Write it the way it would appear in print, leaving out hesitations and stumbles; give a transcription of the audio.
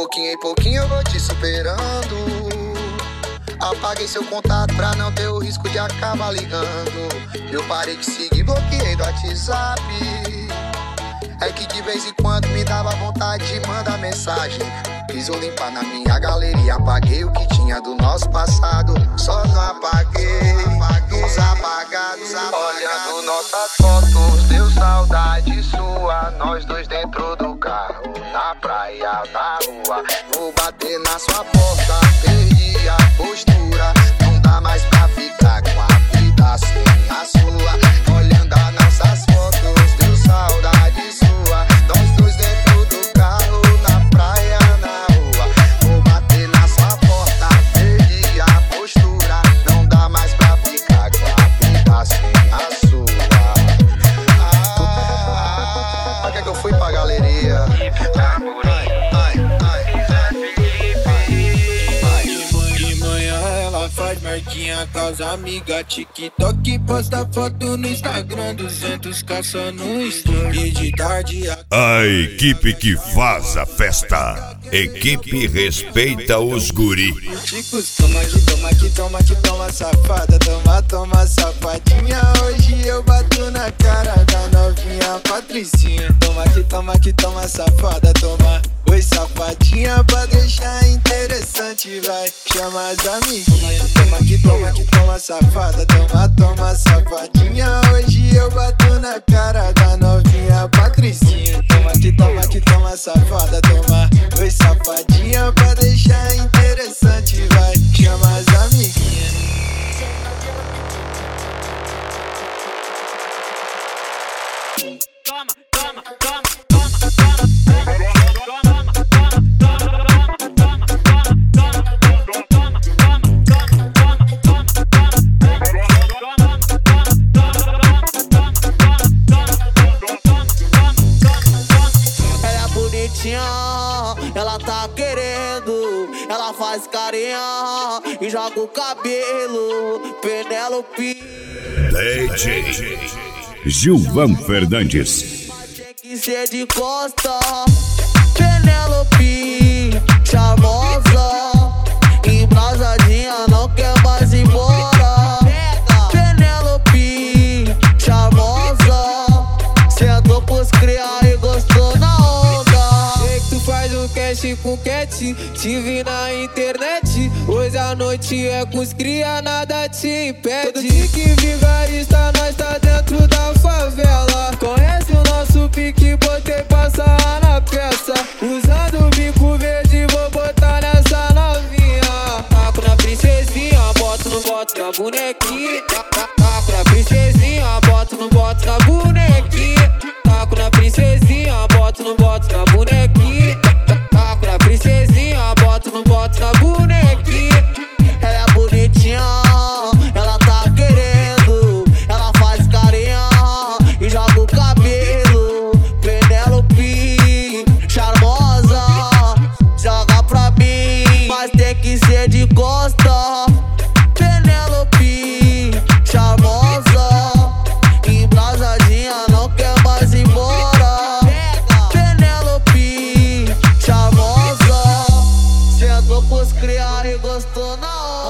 pouquinho em pouquinho eu vou te superando. Apaguei seu contato pra não ter o risco de acabar ligando. Eu parei de seguir, bloqueei do WhatsApp. É que de vez em quando me dava vontade de mandar mensagem. Quis eu limpar na minha galeria, apaguei o que tinha do nosso passado. Só não apaguei os apagados. Olhando nossas fotos, deu saudade sua. Nós dois dentro do carro, na praia, na rua. Vou bater na sua porta, perdi a postura. Não dá mais pra ficar com a vida sem a sua. Olhando as nossas fotos, deu saudade sua. Nós dois dentro do carro, na praia, na rua. Vou bater na sua porta, perdi a postura. Não dá mais pra ficar com a vida sem a sua. Pra que eu fui pra galeria? Faz marquinha com as amigas, TikTok, posta foto no Instagram, 200 caça no story. E de tarde a equipe que faz a festa. Equipe respeita os guri. Chicos, toma que toma, safada. Toma, safadinha. Hoje eu bato na cara da novinha Patricinha. Toma que toma, safada. Toma, oi safadinha, pra deixar interessante, vai. Chama as amiguinhas. Toma que toma, safada. Toma, safadinha. Hoje eu bato na cara da novinha Patricinha. Toma que toma, safada. Toma, oi safadinha, pra deixar interessante, vai. Chama as amiguinhas. Toma. Ela é bonitinha, ela tá querendo, ela faz carinha e joga o cabelo. Penélope DJ Gilvan Fernandes. tem que ser de costa. Penélope charmosa, embrasadinha, não quer mais ir embora. Penélope charmosa, sentou pros criar e gostou na onda. Sei que tu faz um cast com cat, te vi na internet. Hoje à noite é com os cria, nada te impede. Todo dia que vigarista, nós tá dentro da favela. Conhece o nosso pique, botei passar na peça. Usando o bico verde, vou botar nessa novinha. Taco na princesinha, boto na bonequinha. Taco na princesinha, boto na bonequinha. Taco na princesinha, boto na bonequinha. Taco na princesinha, boto na bonequinha. Ela é bonitinha, ela tá querendo, ela faz carinha e joga o cabelo. Penélope charmosa, joga pra mim, mas tem que ser de costa. Penélope charmosa, embrasadinha, não quer mais ir embora. Penélope charmosa, sentou pros criar e gostou na hora.